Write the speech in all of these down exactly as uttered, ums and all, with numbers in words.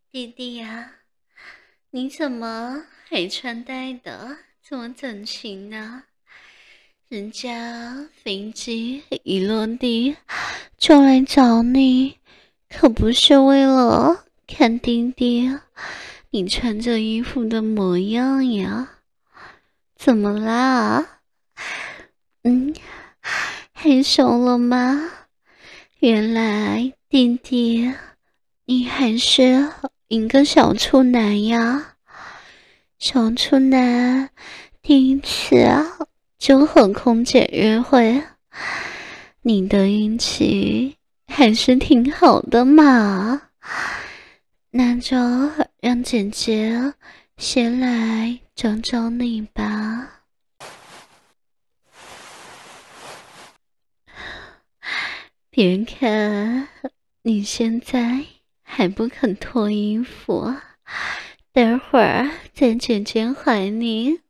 弟弟呀，你怎么还穿戴的这么整齐呢？人家飞机一落地就来找你，可不是为了看弟弟你穿着衣服的模样呀。怎么啦？嗯，害羞了吗？原来弟弟你还是一个小处男呀。小处男第一次就和空姐约会，你的运气还是挺好的嘛。那就让姐姐先来找找你吧。别看你现在还不肯脱衣服，待会儿在姐姐怀里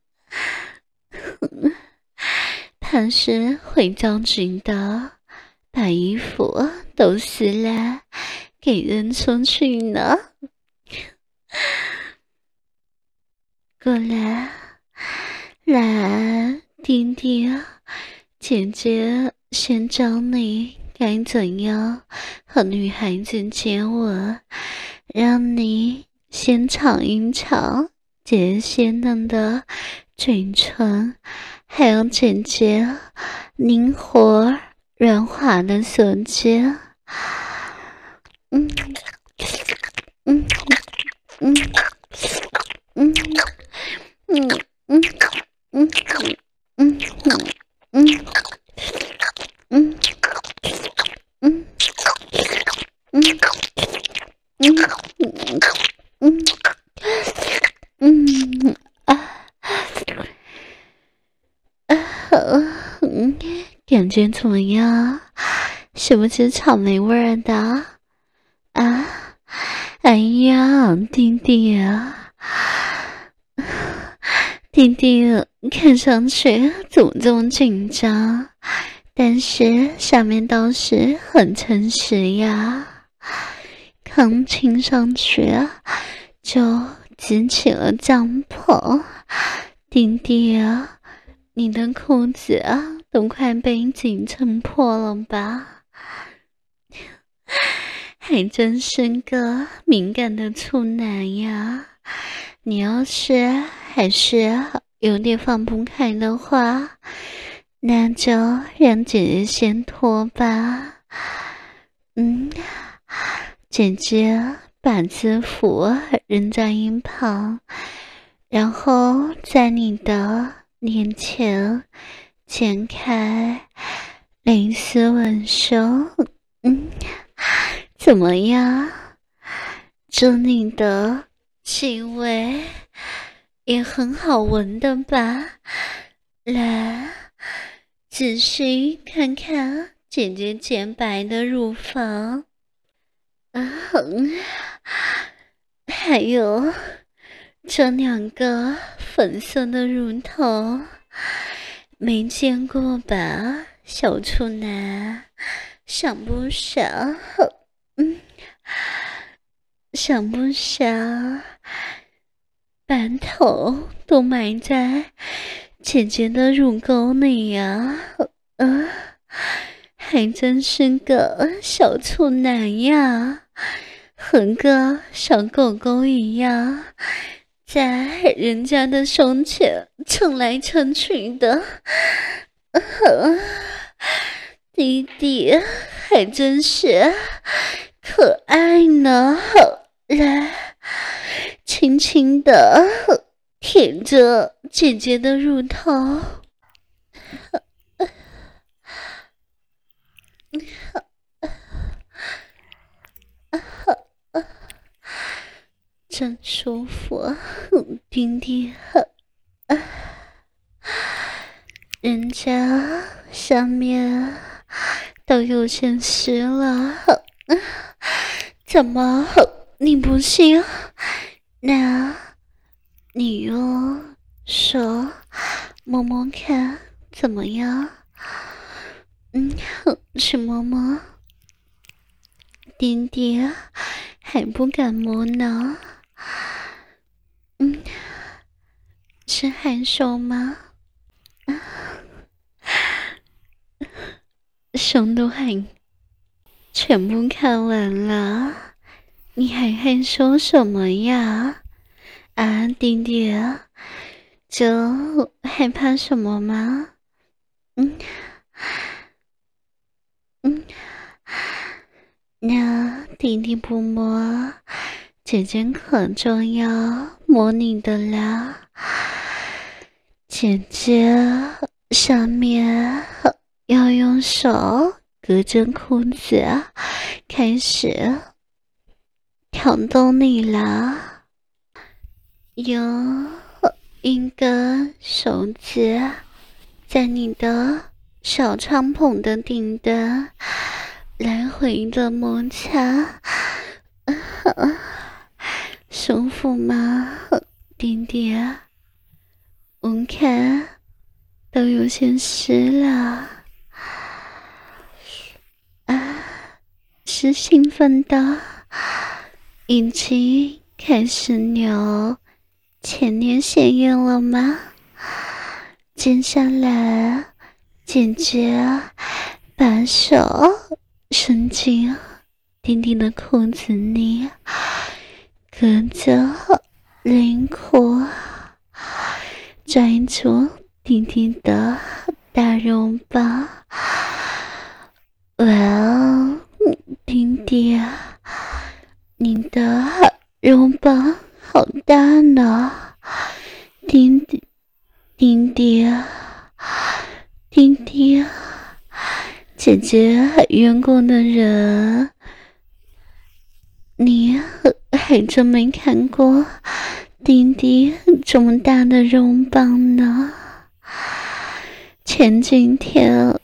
怕是会着急的，把衣服都撕烂给扔出去呢。过来，来，弟弟，姐姐先教你该怎样和女孩子接吻，让你先尝一尝姐姐鲜嫩的嘴唇，还有姐姐灵活软滑的舌尖。嗯嗯嗯嗯嗯嗯嗯嗯嗯嗯嗯嗯嗯嗯嗯啊啊嗯，感觉怎么样？是不是草莓味儿的啊？哎呀，弟弟啊，弟弟看上去怎么这么紧张？但是下面倒是很诚实呀。刚亲上去就激起了帐篷，弟弟啊，你的裤子啊都快被挤撑破了吧？还真是个敏感的处男呀！你要是还是有点放不开的话，那就让姐姐先脱吧。嗯，姐姐把字符扔在一旁，然后在你的脸前剪开蕾丝纹胸。嗯，怎么样？这里的气味也很好闻的吧？来，仔细看看姐姐洁白的乳房，啊，还有这两个粉色的乳头，没见过吧，小处男？想不想？嗯，想不想把头都埋在姐姐的乳沟里呀？啊，还真是个小处男呀，和个小狗狗一样，在人家的胸前蹭来蹭去的。啊，弟弟还真是可爱呢。来，轻轻的舔着姐姐的乳头。真舒服，弟弟，人家下面都有些湿了，怎么你不信？那你用手摸摸看，怎么样？嗯，去摸摸。弟弟还不敢摸呢？嗯，是害羞吗？胸都还全部看完了，你还害羞什么呀？啊，弟弟，就害怕什么吗？嗯嗯，那弟弟不摸，姐姐可就要摸你的啦。姐姐上面要用手隔着裤子开始挑逗你啦，用一根手指在你的小帐篷的顶端来回的摩擦，舒服吗，弟弟？我看都有些湿了啊，是兴奋的，已经开始流前列腺液了吗？接下来，姐姐把手伸进弟弟的裤子里，隔着内裤拽住弟弟的大肉棒。哇哦，弟弟，你的肉棒好大呢！弟弟，弟弟，弟弟，姐姐还冤过的人，你还真没看过弟弟这么大的肉棒呢。前几天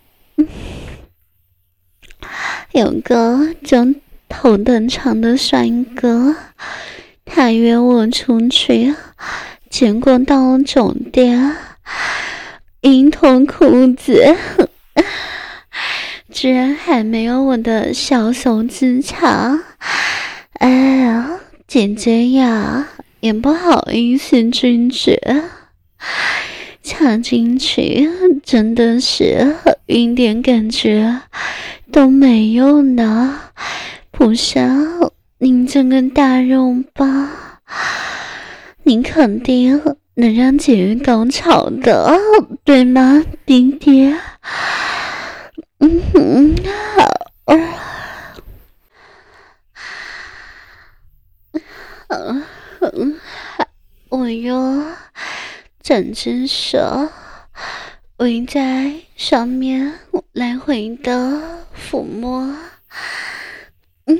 有个就头等长的帅哥，他约我出去，结果到了酒店，一脱裤子，居然还没有我的小手指长。哎呀，姐姐呀，也不好意思拒绝，插进去真的是一点感觉都没有呢，不像您这个大肉棒，您肯定能让姐姐高潮的，对吗，弟弟？嗯哼，好，嗯哼，我用整只手围在上面来回的抚摸，嗯，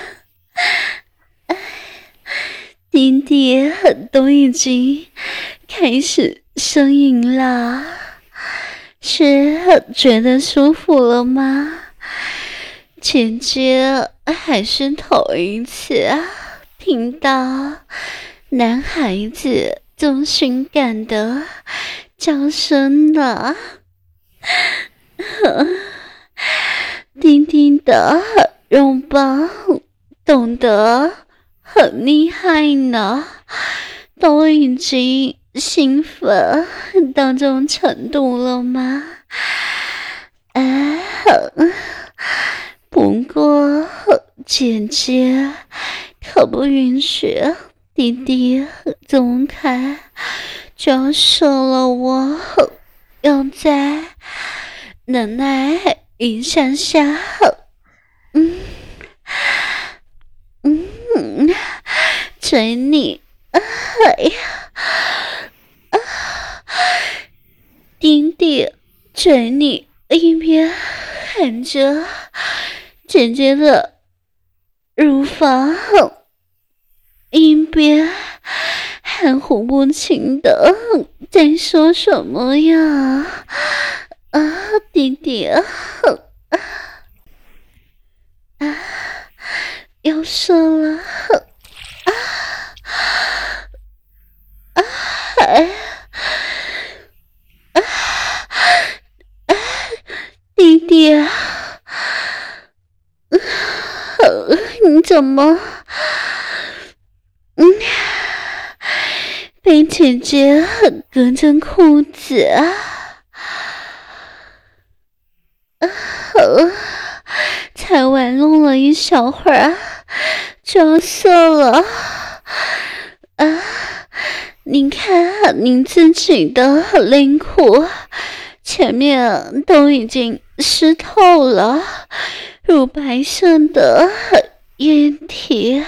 弟弟都已经开始呻吟了，是觉得舒服了吗？姐姐还是头一次听到男孩子这么性感的叫声呢。弟弟的肉棒动得很厉害呢，都已经兴奋到这种程度了吗？啊，不过姐姐可不允许弟弟这么开就要射了我，要再忍耐一下下。嗯嗯，嘴里，哎呀，啊，弟弟嘴里一边含着姐姐的乳房，一边含糊不清的在说什么呀？啊，弟弟，啊，啊，要射了，啊啊，哎啊啊，弟弟，你怎么嗯，被姐姐隔着裤子啊，才玩弄了一小会儿，就要射了啊！您看您自己的内裤前面都已经湿透了，乳白色的液体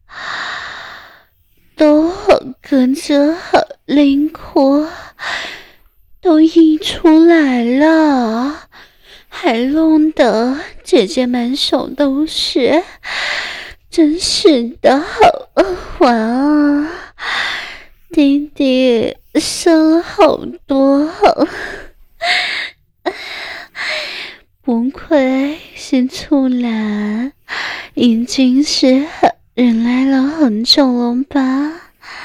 都隔着内裤都溢出来了，还弄得姐姐满手都是，真是的，哇啊！弟弟射了好多，不愧是处男，已经是忍耐了很久了吧？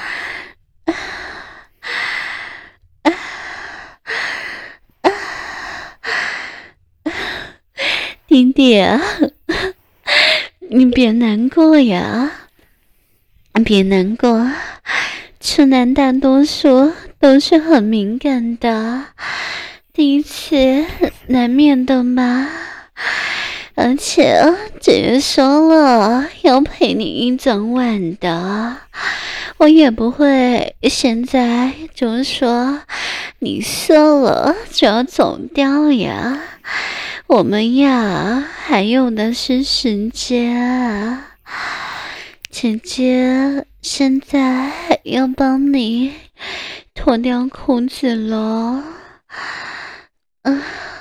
弟弟啊，你别难过呀，别难过，处男大多数都是很敏感的，第一次难免的嘛。而且姐姐说了要陪你一整晚的，我也不会现在就说你射了就要走掉呀，我们呀还有的是时间啊。姐姐现在要帮你脱掉裤子咯，啊，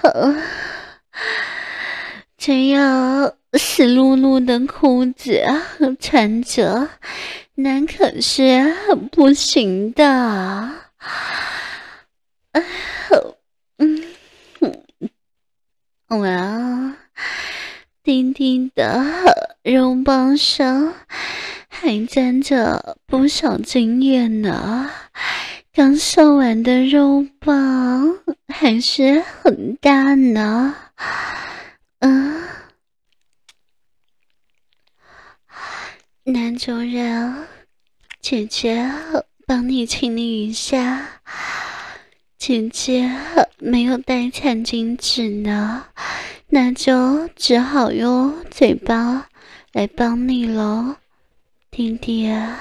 这样湿漉漉的裤子穿着那可是不行的。啊，嗯，我啊，弟弟的肉棒上还沾着不少经验呢，刚射完的肉棒还是很大呢。嗯，男主人，姐姐帮你清理一下，姐姐没有带餐巾纸呢，那就只好用嘴巴来帮你咯，弟弟啊。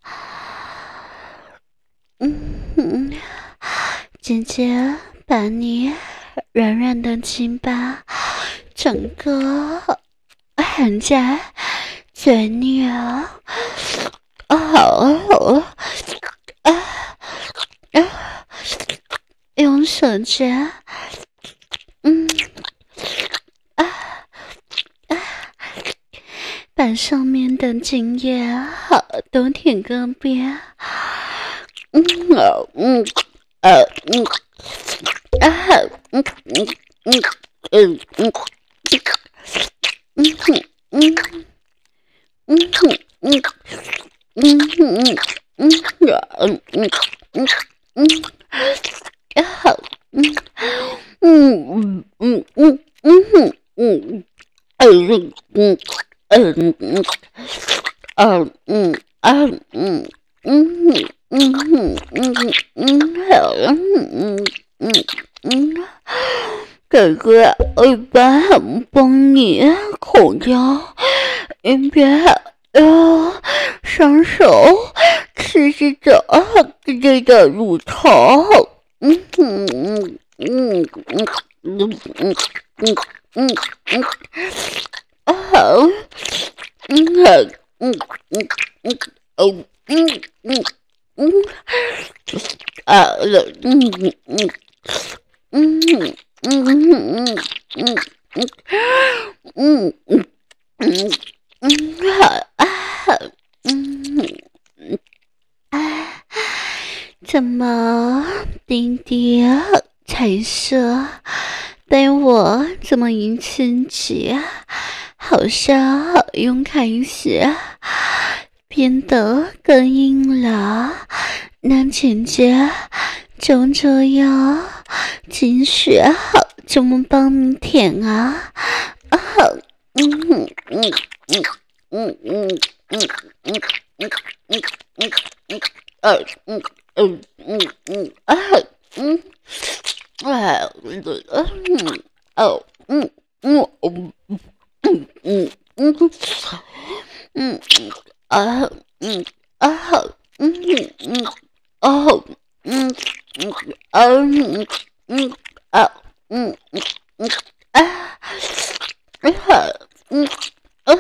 嗯，姐姐把你软软的鸡巴整个含在嘴里啊，啊啊啊啊！用手指，嗯啊啊，把上面的精液好都舔个遍。嗯嗯呃嗯啊嗯嗯嗯嗯嗯。嗯哼嗯嗯哼嗯嗯哼嗯嗯嗯嗯嗯好嗯嗯嗯嗯嗯哼嗯嗯嗯嗯嗯嗯嗯嗯嗯嗯嗯哼嗯嗯好嗯嗯嗯。哥哥一般帮你口交，一边要双手持着弟弟的乳头，嗯嗯嗯嗯嗯嗯嗯嗯嗯，好，嗯好，嗯嗯嗯哦嗯嗯嗯啊了嗯嗯嗯嗯。嗯嗯嗯嗯嗯嗯嗯嗯好啊，嗯啊，怎么弟弟彩色被我这么一刺激，好像又开始变得更硬了？那姐姐就这样继续怎么帮你舔啊？啊，嗯嗯嗯嗯嗯嗯嗯嗯呃嗯嗯嗯嗯啊嗯啊嗯哦嗯嗯嗯嗯嗯嗯嗯啊嗯啊嗯嗯哦嗯嗯啊嗯嗯啊嗯嗯啊啊嗯啊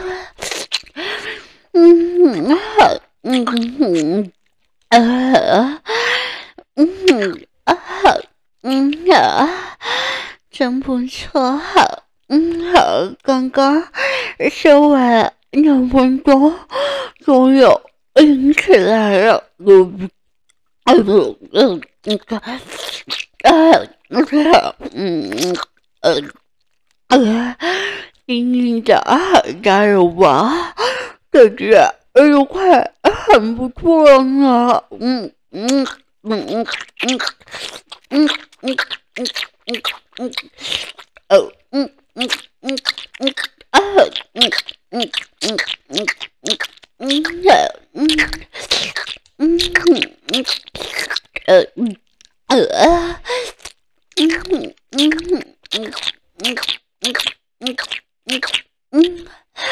嗯啊嗯嗯啊嗯啊嗯啊，真不错，嗯好，刚刚说完两分钟，终于硬起来了，嗯嗯嗯嗯啊嗯嗯嗯呃，你的加油吧，姐姐，哎呦快，很不错了呢，嗯嗯嗯嗯嗯嗯嗯嗯嗯嗯，哦嗯嗯嗯嗯啊嗯嗯嗯嗯嗯嗯嗯嗯嗯呃嗯呃嗯嗯嗯嗯嗯嗯嗯嗯，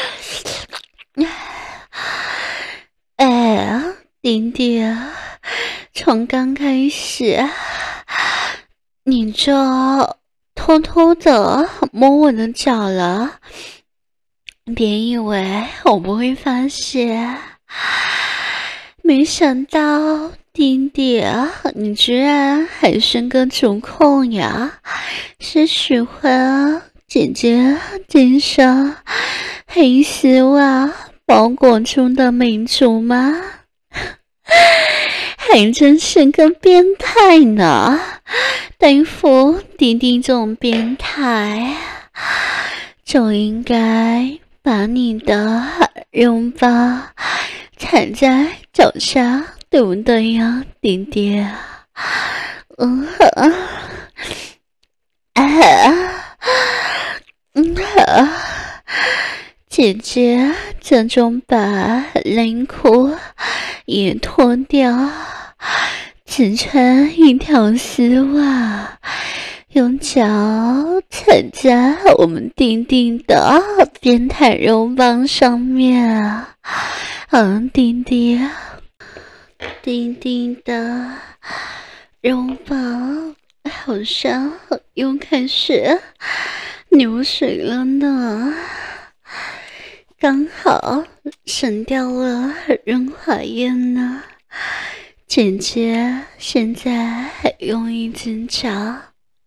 哎，丁丁，从刚开始你就偷偷的摸我的脚了，别以为我不会发现。没想到丁丁，你居然还生个主控呀！是喜欢姐姐肩上黑丝袜包裹中的美足吗？还真是个变态呢！对付丁丁这种变态，就应该把你的拥抱踩在脚下，对不对呀，丁丁？嗯呵，啊，嗯呵，姐姐这种把内裤也脱掉，只穿一条丝袜，用脚踩在我们丁丁的变态肉棒上面。嗯，丁丁，丁丁的肉棒好像又开始流水了呢。刚好省掉了润滑液呢。姐姐现在用一只脚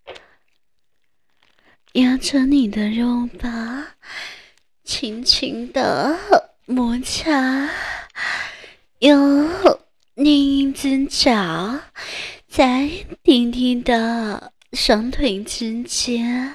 压着你的肉吧，轻轻的摩擦，用另一只脚在丁丁的双腿之间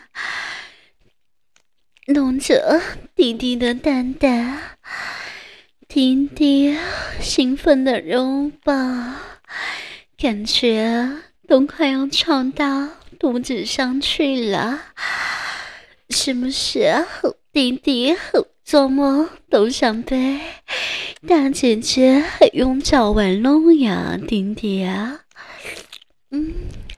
弄着丁丁的蛋蛋，丁丁兴奋的拥抱，感觉都快要撞到肚子上去了，是不是？丁丁做梦都想被大姐姐用脚玩弄呀，丁丁啊，嗯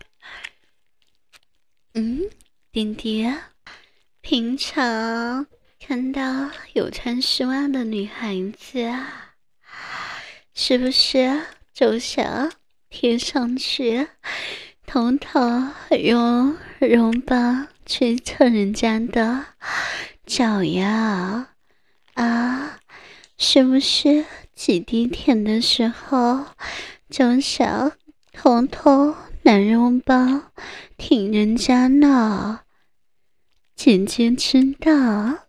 嗯，丁丁啊。平常看到有穿丝袜的女孩子啊，是不是就想贴上去，偷偷用绒棒去蹭人家的脚呀？啊，是不是挤地舔的时候就想偷偷拿绒棒挺人家呢？姐姐知道，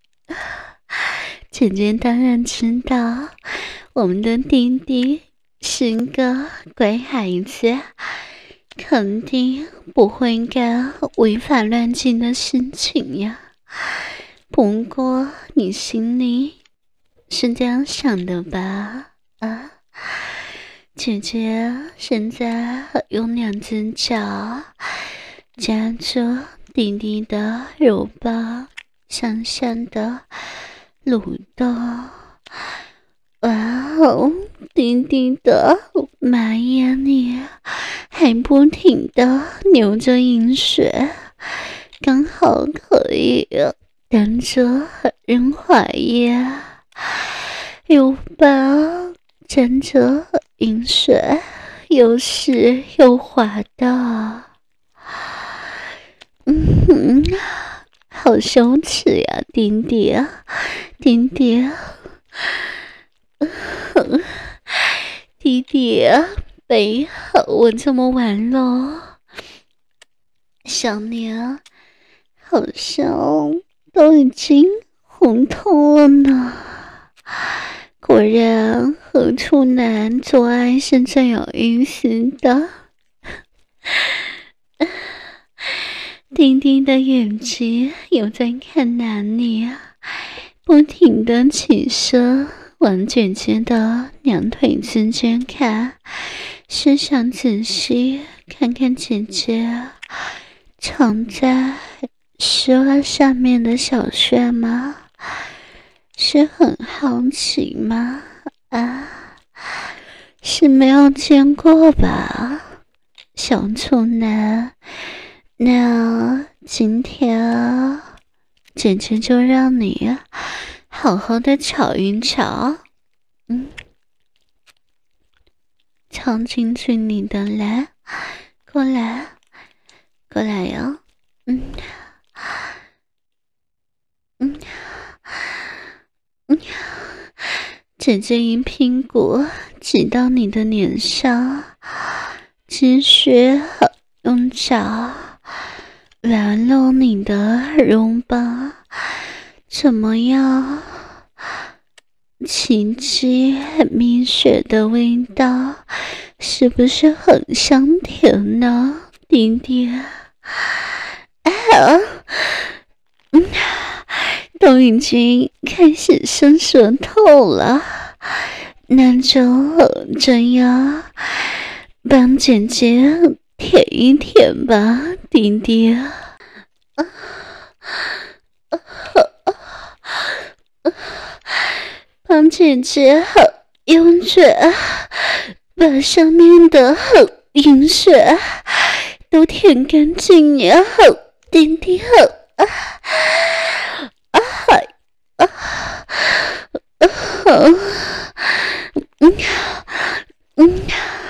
姐姐当然知道，我们的弟弟是个乖孩子，肯定不会干违法乱纪的事情呀。不过你心里是这样想的吧？啊，姐姐现在用两只脚夹住弟弟的肉包，香香的蠕动。哇哦， 弟弟的，妈呀，你还不停的流着饮水，刚好可以当着润滑液，又棒，沾着饮水，又湿又滑的。嗯哼，好羞耻呀，弟弟，弟弟。弟弟，背我这么晚了，想你好像都已经红透了呢。果然和处男做爱是最有意思的。弟弟的眼睛有在看哪里，不停的起身往姐姐的两腿之间看，是想仔细看看姐姐藏在丝袜下面的小穴吗？是很好奇吗？啊，是没有见过吧，小处男。那今天啊，姐姐就让你好好的瞧一瞧，嗯，藏进去你的来，过来，过来哟，嗯，嗯，嗯，姐姐一屁股挤到你的脸上，继续用脚来弄你的绒棒，怎么样？奇迹蜜雪的味道是不是很香甜呢，弟弟？啊，嗯，都已经开始伸舌头了，那就这样帮姐姐舔一舔吧，弟弟。啊啊啊啊，帮姐姐用嘴把上面的饮水都舔干净呀，弟弟。啊啊啊啊！嗯嗯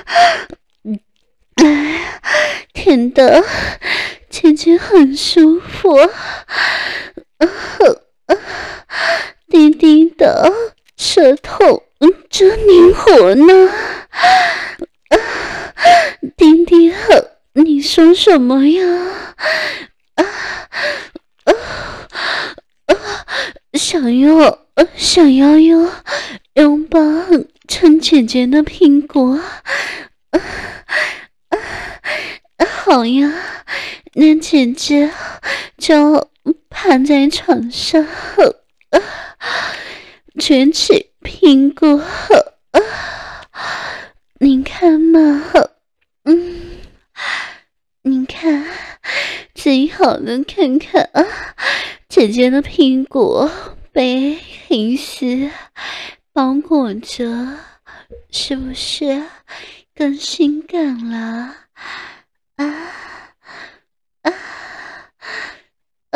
嗯，舔的姐姐很舒服。弟弟的舌头真灵活呢。弟弟，你说什么呀？啊啊啊！想要想要用拥抱撑姐姐的屁股。啊啊啊！好呀，那姐姐就趴在床上，啊，卷起屁股，啊，你看嘛，嗯，你看，最好的看看啊，姐姐的屁股被黑丝包裹着，是不是更性感了？啊啊啊！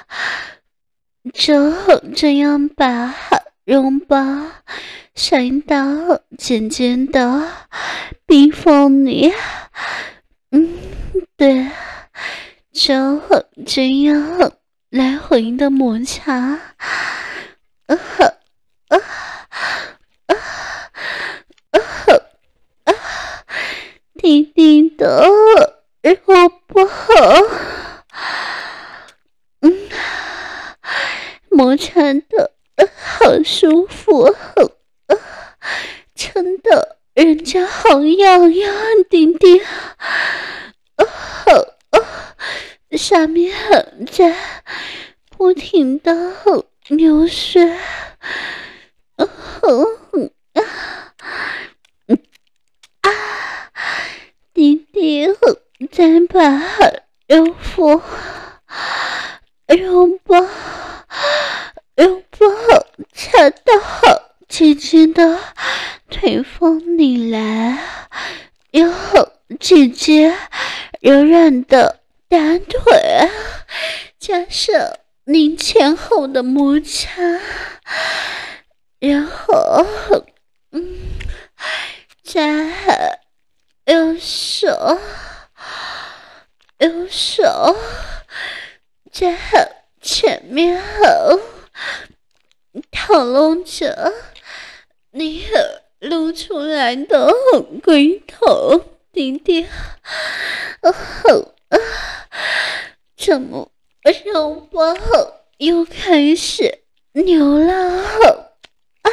就这样把绒棒塞到姐姐的逼缝里，嗯，对，就这样来回的摩擦，啊啊啊啊啊！弟弟的肉不好，嗯，摩擦的好舒服，撑的人家好痒呀，弟弟，啊啊，下面在不停的流水，啊啊，弟弟再把肉腹、肉包、肉包插到姐姐的腿缝里来，有姐姐柔软的大腿，加上您前后的摩擦，然后，嗯，再右手，右手，在前面后讨论着你露出来的龟头，弟弟，哦，怎么肉包又开始扭了？啊，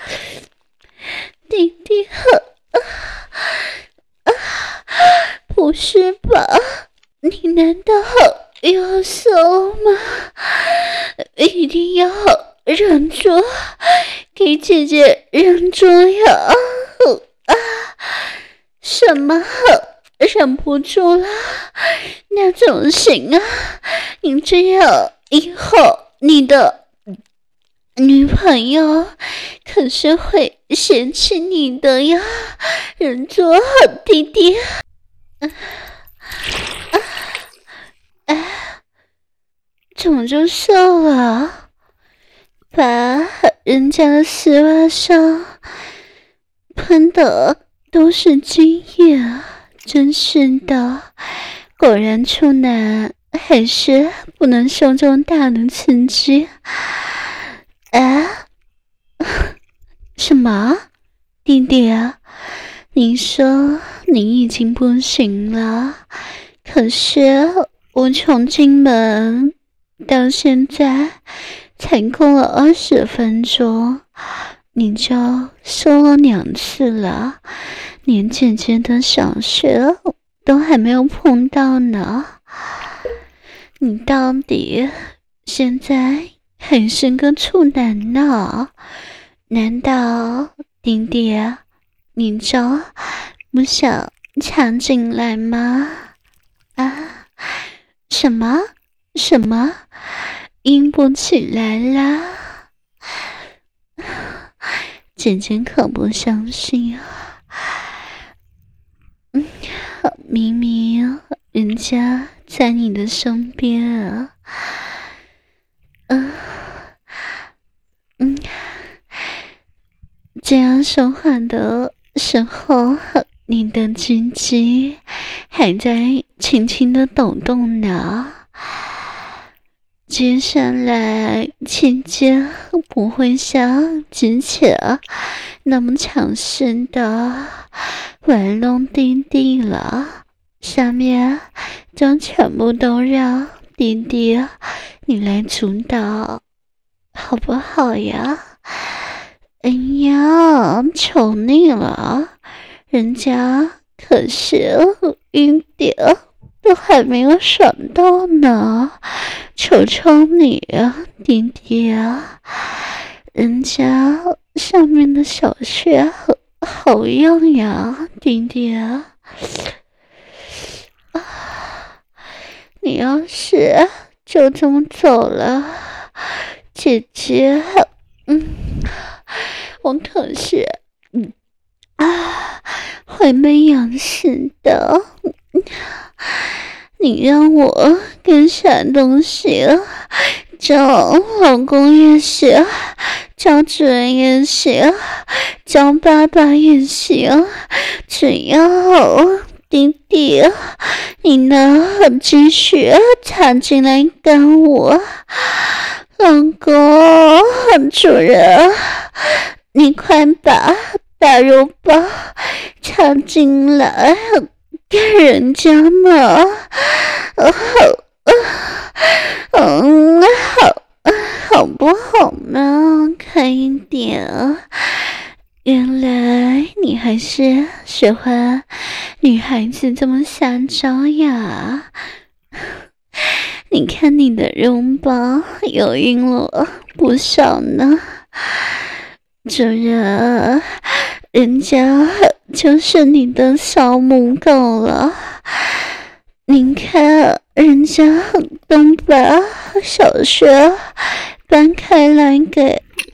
弟弟，啊啊，不是吧？你难道有手吗？一定要忍住，给姐姐忍住呀！啊，什么？忍不住了？那怎么行啊？你这样以后你的女朋友可是会嫌弃你的呀！忍住，弟弟。啊啊啊！怎么就射了？把人家的丝袜上喷的都是精液，真是的，果然处男还是不能受这么大的刺激。啊？什么？弟弟啊，你说你已经不行了，可是我从进门到现在才过了二十分钟，你就说了两次了，连姐姐的小穴都还没有碰到呢。你到底现在还是个处男呢？难道弟弟你就不想抢进来吗？啊？什么？什么？硬不起来啦？姐姐可不相信啊！嗯，明明人家在你的身边啊，嗯嗯，这样说话的时候，你的鸡鸡还在轻轻的抖动呢。接下来姐姐不会像之前那么强势的玩弄弟弟了，下面就全部都让弟弟你来主导，好不好呀？哎呀，求你了，人家可是一点都还没有爽到呢，求求你啊，弟弟啊，人家上面的小穴好痒呀，弟弟啊，啊，你要是就这么走了，姐姐，嗯，我可是，嗯啊，会被痒死的。你让我干啥东西？叫老公也行，叫主人也行，叫爸爸也行，只要弟弟你能继续插进来干我，老公主人，你快把大肉包插进来干人家嘛！哦，嗯，好，好不好嘛？快一点！原来你还是喜欢女孩子这么撒娇呀？你看你的容包有晕了不少呢，主人，人家就是你的小母狗了。你看人家都把小穴搬开来给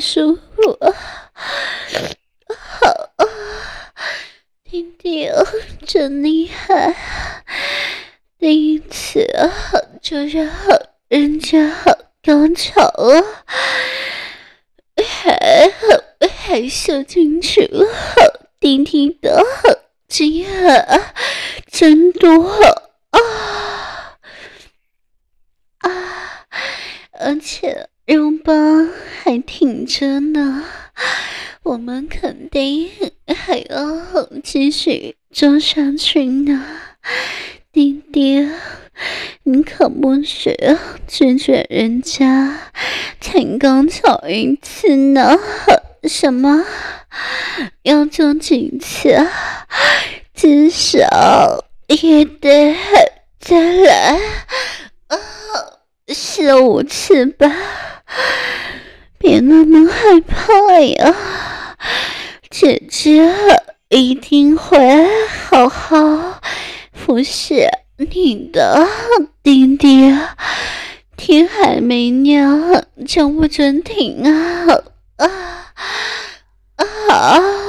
舒服啊！好啊，弟弟哦，真厉害！第一次啊，就让人家好高潮啊，还还射进去了，弟弟的精啊，真多啊啊！而且肉棒还挺着呢，我们肯定还要继续做下去呢。弟弟，你可不许拒绝人家才刚吵一次呢。什么？要做几次？至少也得再来啊四五次吧。别那么害怕呀，姐姐一定会好好服侍你的弟弟。天还没亮就不准停啊啊啊！